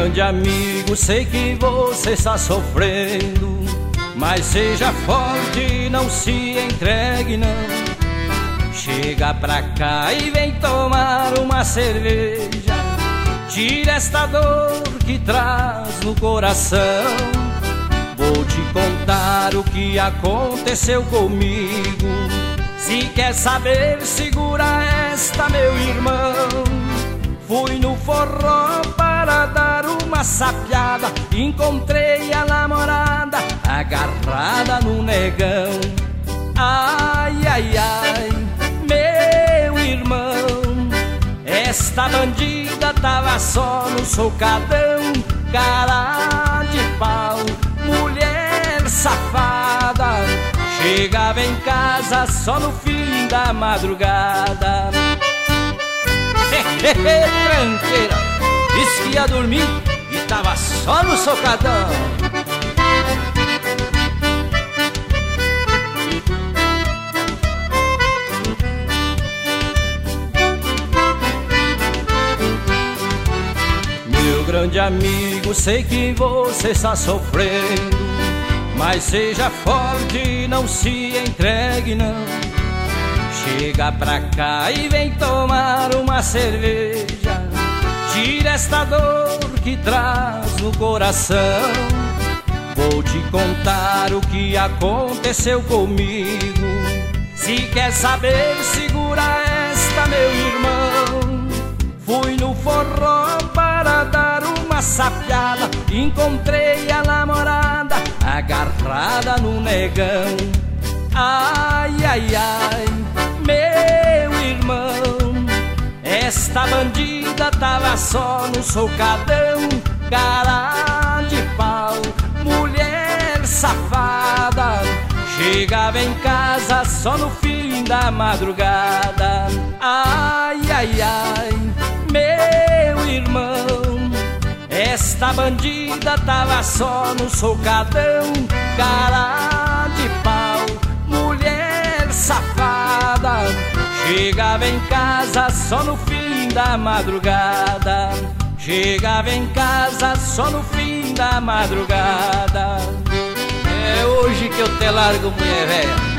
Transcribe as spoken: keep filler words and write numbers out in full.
grande amigo, sei que você está sofrendo, mas seja forte, não se entregue não. Chega pra cá e vem tomar uma cerveja, tira esta dor que traz no coração. Vou te contar o que aconteceu comigo. Se quer saber, segura esta, meu irmão. Fui no forró para dar uma sapiada, encontrei a namorada agarrada no negão. Ai, ai, ai, meu irmão, esta bandida tava só no socadão. Cara de pau, mulher safada, chegava em casa só no fim da madrugada. Tranqueira, disse que ia dormir e tava só no socadão. Meu grande amigo, sei que você está sofrendo, mas seja forte, não se entregue não. Chega pra cá e vem tomar uma cerveja, tira esta dor que traz no coração. Vou te contar o que aconteceu comigo. Se quer saber, segura esta, meu irmão. Fui no forró para dar uma sapiada, encontrei a namorada agarrada no negão. Ai, ai, ai, meu irmão, esta bandida tava só no socadão. Cara de pau, mulher safada, chegava em casa só no fim da madrugada. Ai, ai, ai, meu irmão, esta bandida tava só no socadão. Cara de pau, mulher safada, chegava em casa só no fim da madrugada. Chegava em casa só no fim da madrugada. É hoje que eu te largo, mulher velha.